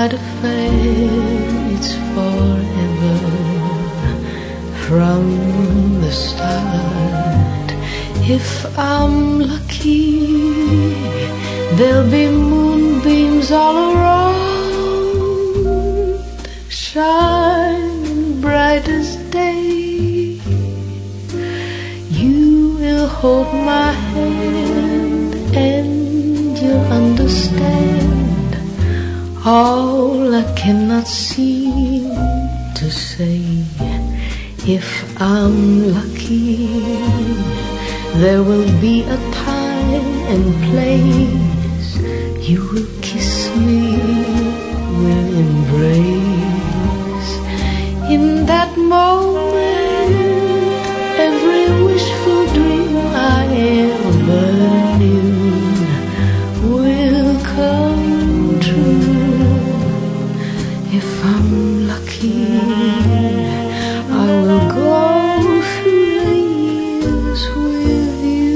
light affair, it's forever from the start. If I'm lucky, there'll be moonbeams all around, shining bright as day. You will hold my hand and you'll understand all I cannot seem to say. If I'm lucky, there will be a time and place. You will kiss me, we'll embrace. In that moment, every wishful dream I ever knew will come true. If I'm lucky, I will go through the years with you.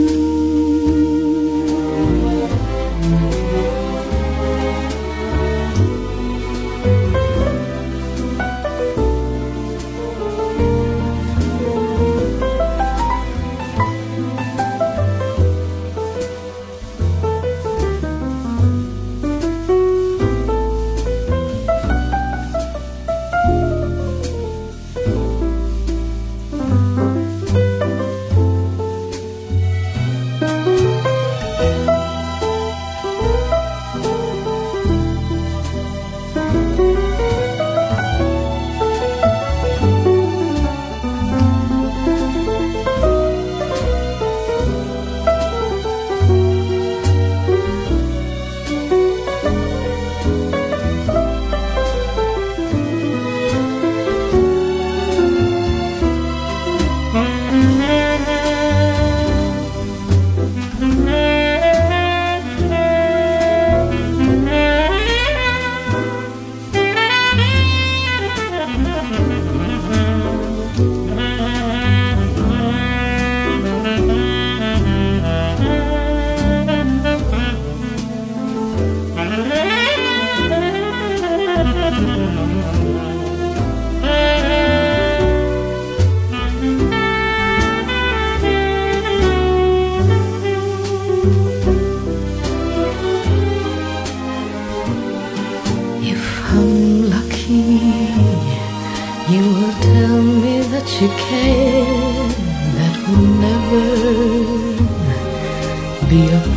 You will tell me that you care, that we'll never be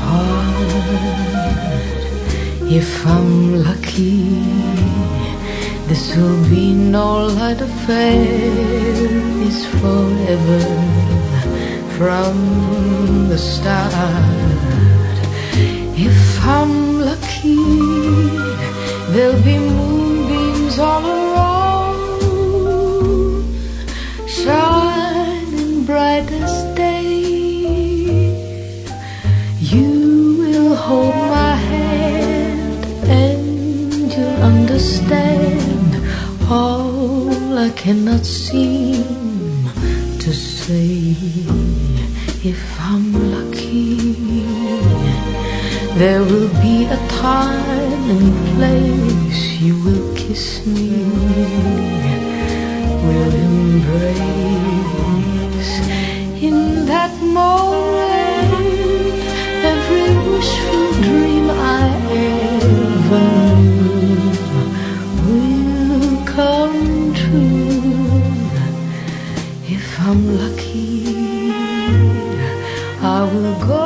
apart. If I'm lucky, this will be no light affair, it's forever from the start. If I'm lucky, there'll be moonbeams all around, shining bright as day. You will hold my hand and you'll understand all I cannot seem to say. If I'm lucky, there will be a time and place. You will kiss me, we'll embrace. In that moment, every wishful dream I ever knew will come true. If I'm lucky, I will go